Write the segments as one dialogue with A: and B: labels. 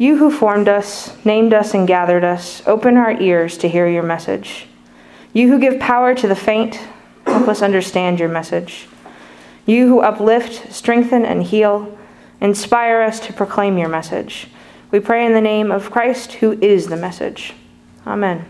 A: You who formed us, named us, and gathered us, open our ears to hear your message. You who give power to the faint, help us understand your message. You who uplift, strengthen, and heal, inspire us to proclaim your message. We pray in the name of Christ, who is the message. Amen.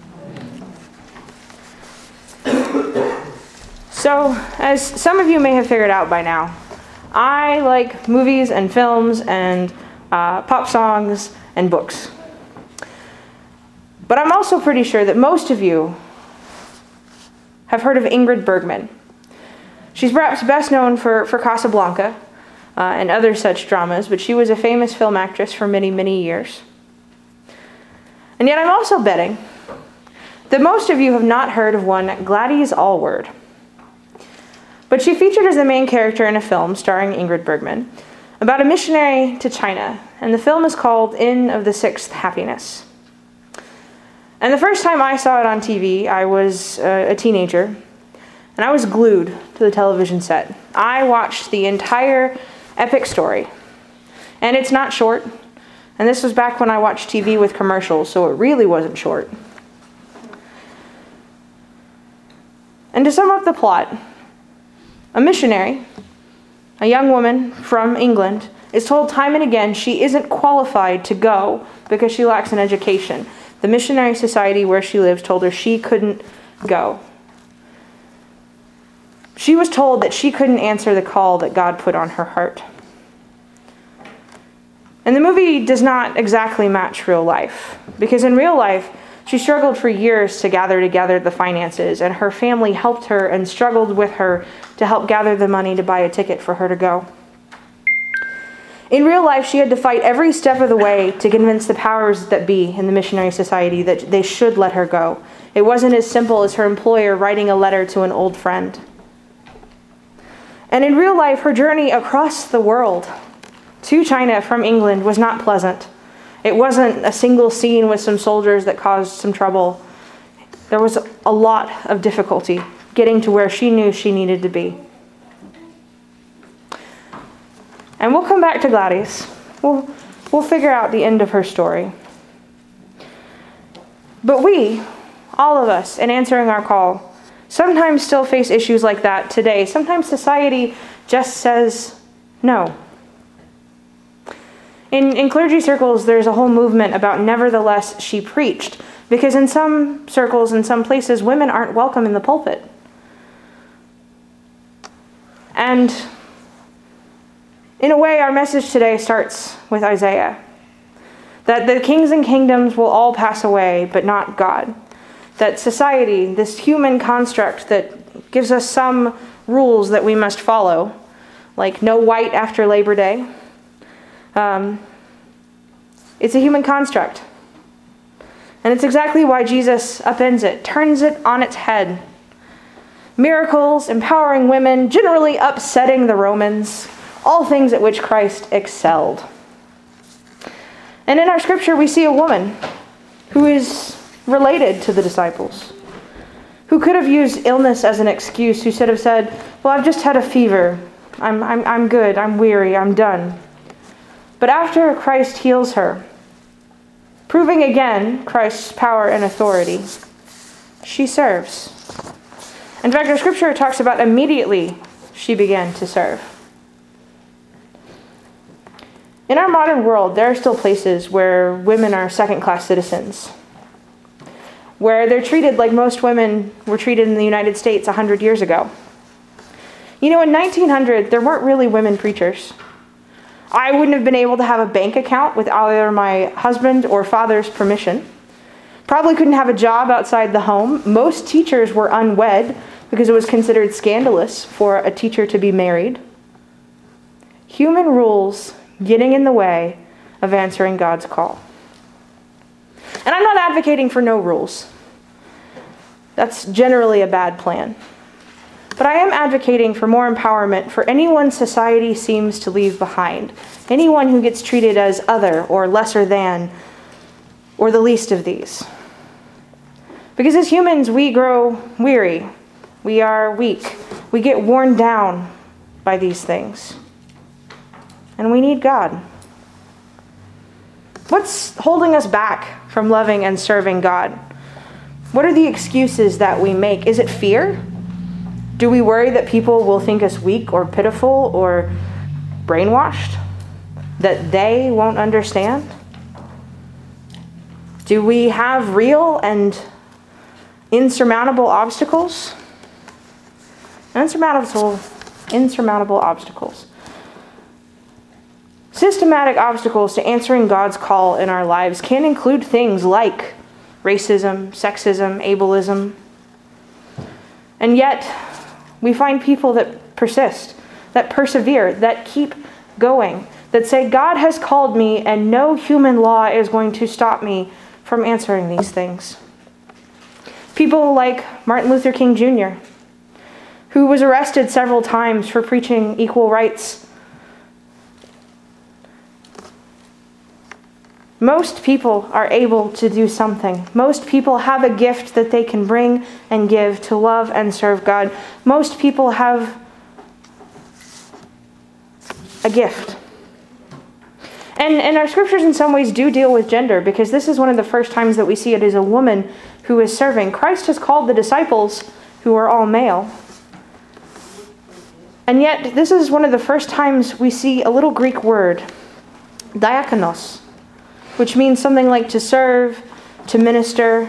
A: So, as some of you may have figured out by now, I like movies and films and pop songs and books. But I'm also pretty sure that most of you have heard of Ingrid Bergman. She's perhaps best known for Casablanca and other such dramas, but she was a famous film actress for many, many years. And yet I'm also betting that most of you have not heard of one Gladys Aylward. But she featured as the main character in a film starring Ingrid Bergman about a missionary to China, and the film is called Inn of the Sixth Happiness. And the first time I saw it on TV, I was a teenager, and I was glued to the television set. I watched the entire epic story, and it's not short, and this was back when I watched TV with commercials, so it really wasn't short. And to sum up the plot, a missionary, a young woman from England, is told time and again she isn't qualified to go because she lacks an education. The missionary society where she lives told her she couldn't go. She was told that she couldn't answer the call that God put on her heart. And the movie does not exactly match real life, because in real life, she struggled for years to gather together the finances, and her family helped her and struggled with her to help gather the money to buy a ticket for her to go. In real life, she had to fight every step of the way to convince the powers that be in the missionary society that they should let her go. It wasn't as simple as her employer writing a letter to an old friend. And in real life, her journey across the world to China from England was not pleasant. It wasn't a single scene with some soldiers that caused some trouble. There was a lot of difficulty getting to where she knew she needed to be. And we'll come back to Gladys. We'll figure out the end of her story. But we, all of us, in answering our call, sometimes still face issues like that today. Sometimes society just says no. In clergy circles, there's a whole movement about nevertheless she preached, because in some circles, in some places, women aren't welcome in the pulpit. And in a way, our message today starts with Isaiah, that the kings and kingdoms will all pass away, but not God. That society, this human construct that gives us some rules that we must follow, like no white after Labor Day, it's a human construct. And it's exactly why Jesus upends it, turns it on its head. Miracles, empowering women, generally upsetting the Romans, all things at which Christ excelled. And in our scripture, we see a woman who is related to the disciples, who could have used illness as an excuse, who should have said, well, I've just had a fever. I'm good. I'm weary. I'm done. But after Christ heals her, proving again Christ's power and authority, she serves. In fact, our scripture talks about immediately she began to serve. In our modern world, there are still places where women are second-class citizens, where they're treated like most women were treated in the United States 100 years ago. You know, in 1900, there weren't really women preachers. I wouldn't have been able to have a bank account with either my husband or father's permission. Probably couldn't have a job outside the home. Most teachers were unwed because it was considered scandalous for a teacher to be married. Human rules getting in the way of answering God's call. And I'm not advocating for no rules. That's generally a bad plan. But I am advocating for more empowerment for anyone society seems to leave behind. Anyone who gets treated as other or lesser than, or the least of these. Because as humans, we grow weary. We are weak. We get worn down by these things. And we need God. What's holding us back from loving and serving God? What are the excuses that we make? Is it fear? Do we worry that people will think us weak or pitiful or brainwashed? That they won't understand? Do we have real and insurmountable obstacles? Insurmountable obstacles. Systematic obstacles to answering God's call in our lives can include things like racism, sexism, ableism. And yet, we find people that persist, that persevere, that keep going, that say, God has called me and no human law is going to stop me from answering these things. People like Martin Luther King Jr., who was arrested several times for preaching equal rights. Most people are able to do something. Most people have a gift that they can bring and give to love and serve God. Most people have a gift. And our scriptures in some ways do deal with gender, because this is one of the first times that we see it as a woman who is serving. Christ has called the disciples, who are all male. And yet, this is one of the first times we see a little Greek word, diakonos, which means something like to serve, to minister,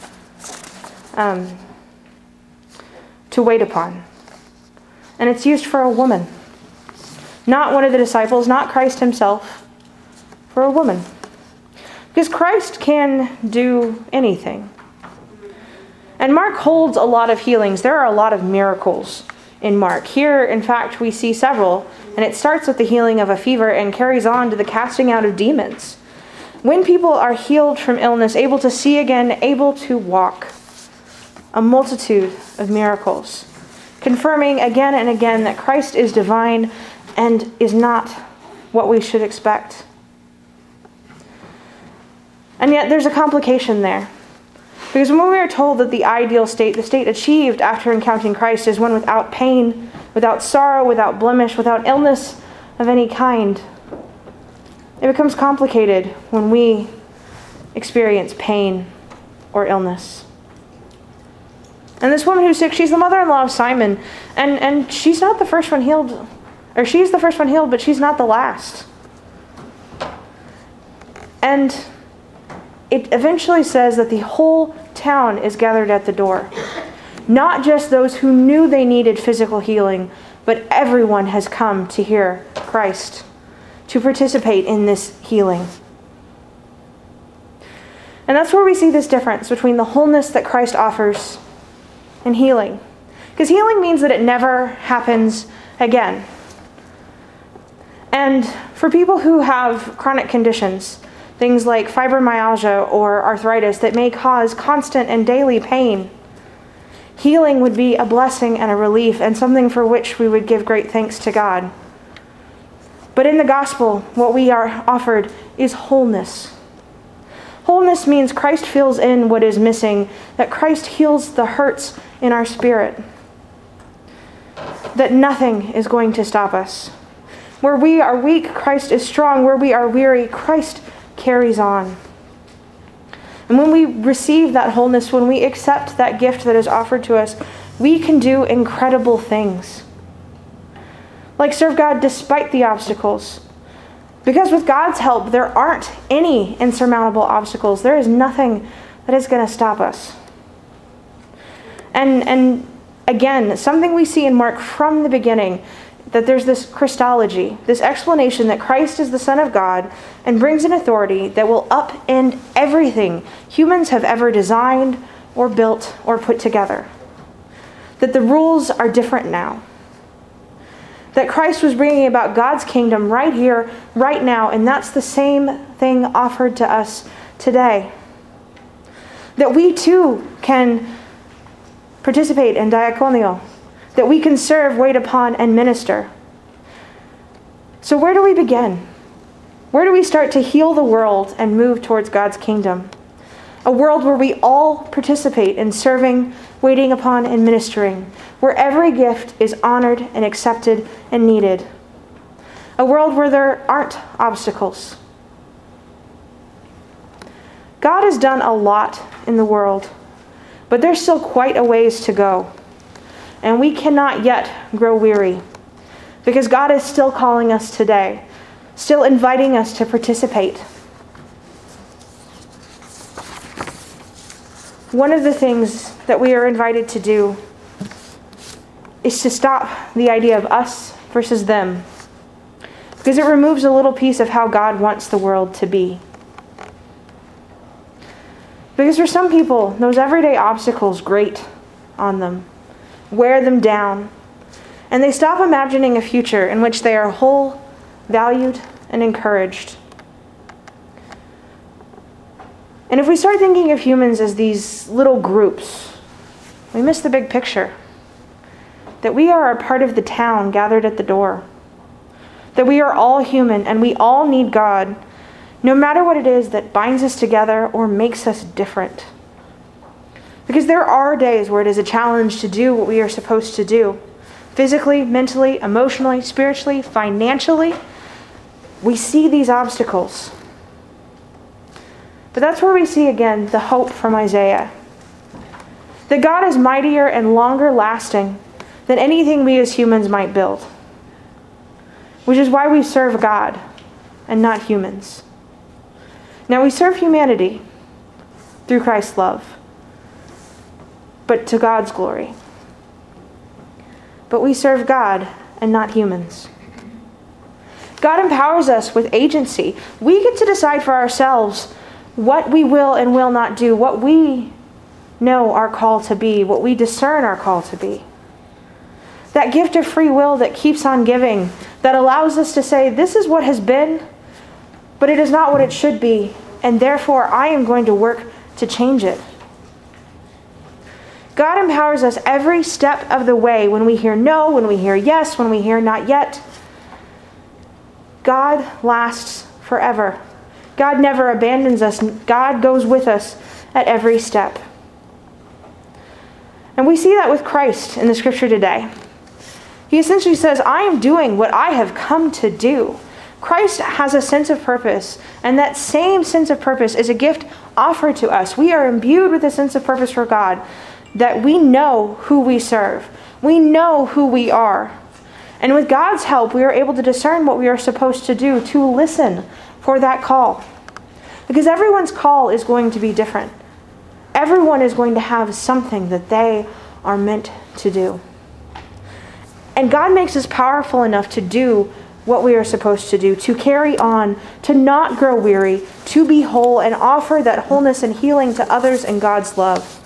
A: to wait upon. And it's used for a woman. Not one of the disciples, not Christ himself, for a woman. Because Christ can do anything. And Mark holds a lot of healings. There are a lot of miracles in Mark. Here, in fact, we see several. And it starts with the healing of a fever and carries on to the casting out of demons. When people are healed from illness, able to see again, able to walk, a multitude of miracles, confirming again and again that Christ is divine and is not what we should expect. And yet there's a complication there. Because when we are told that the ideal state, the state achieved after encountering Christ, is one without pain, without sorrow, without blemish, without illness of any kind, it becomes complicated when we experience pain or illness. And this woman who's sick, she's the mother-in-law of Simon. And she's not the first one healed. Or she's the first one healed, but she's not the last. And it eventually says that the whole town is gathered at the door. Not just those who knew they needed physical healing, but everyone has come to hear Christ, to participate in this healing. And that's where we see this difference between the wholeness that Christ offers and healing. Because healing means that it never happens again. And for people who have chronic conditions, things like fibromyalgia or arthritis that may cause constant and daily pain, healing would be a blessing and a relief and something for which we would give great thanks to God. But in the gospel, what we are offered is wholeness. Wholeness means Christ fills in what is missing, that Christ heals the hurts in our spirit, that nothing is going to stop us. Where we are weak, Christ is strong. Where we are weary, Christ carries on. And when we receive that wholeness, when we accept that gift that is offered to us, we can do incredible things. Like serve God despite the obstacles. Because with God's help, there aren't any insurmountable obstacles. There is nothing that is going to stop us. And again, something we see in Mark from the beginning, that there's this Christology, this explanation that Christ is the Son of God and brings an authority that will upend everything humans have ever designed or built or put together. That the rules are different now. That Christ was bringing about God's kingdom right here, right now, and that's the same thing offered to us today. That we too can participate in diakonio, that we can serve, wait upon, and minister. So where do we begin? Where do we start to heal the world and move towards God's kingdom? A world where we all participate in serving, waiting upon, and ministering, where every gift is honored and accepted and needed. A world where there aren't obstacles. God has done a lot in the world, but there's still quite a ways to go. And we cannot yet grow weary, because God is still calling us today, still inviting us to participate. One of the things that we are invited to do is to stop the idea of us versus them, because it removes a little piece of how God wants the world to be. Because for some people, those everyday obstacles grate on them, wear them down, and they stop imagining a future in which they are whole, valued, and encouraged. And if we start thinking of humans as these little groups, we miss the big picture. That we are a part of the town gathered at the door. That we are all human and we all need God, no matter what it is that binds us together or makes us different. Because there are days where it is a challenge to do what we are supposed to do. Physically, mentally, emotionally, spiritually, financially. We see these obstacles. But that's where we see again the hope from Isaiah. That God is mightier and longer lasting than anything we as humans might build. Which is why we serve God and not humans. Now we serve humanity through Christ's love, but to God's glory. But we serve God and not humans. God empowers us with agency. We get to decide for ourselves what we will and will not do, what we know our call to be, what we discern our call to be. That gift of free will that keeps on giving, that allows us to say, this is what has been, but it is not what it should be, and therefore I am going to work to change it. God empowers us every step of the way when we hear no, when we hear yes, when we hear not yet. God lasts forever. God never abandons us. God goes with us at every step. And we see that with Christ in the scripture today. He essentially says, I am doing what I have come to do. Christ has a sense of purpose, and that same sense of purpose is a gift offered to us. We are imbued with a sense of purpose for God, that we know who we serve. We know who we are. And with God's help, we are able to discern what we are supposed to do, to listen for that call. Because everyone's call is going to be different. Everyone is going to have something that they are meant to do. And God makes us powerful enough to do what we are supposed to do, to carry on, to not grow weary, to be whole, and offer that wholeness and healing to others in God's love.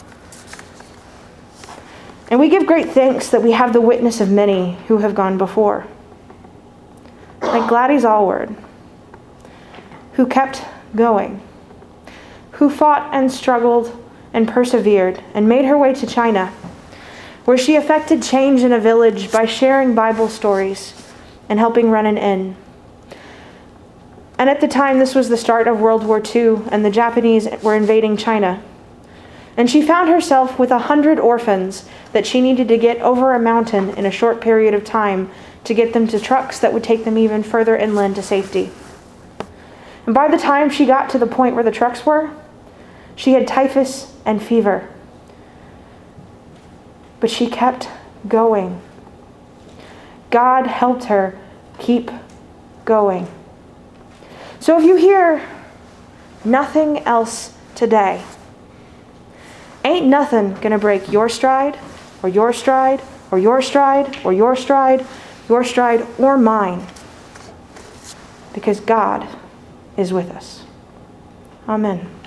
A: And we give great thanks that we have the witness of many who have gone before. Like Gladys Allward, who kept going, who fought and struggled and persevered and made her way to China, where she effected change in a village by sharing Bible stories and helping run an inn. And at the time, this was the start of World War II, and the Japanese were invading China. And she found herself with 100 orphans that she needed to get over a mountain in a short period of time to get them to trucks that would take them even further inland to safety. And by the time she got to the point where the trucks were, she had typhus and fever. But she kept going. God helped her keep going. So if you hear nothing else today, ain't nothing gonna break your stride, or your stride, or your stride, or your stride, your stride, or mine. Because God is with us. Amen.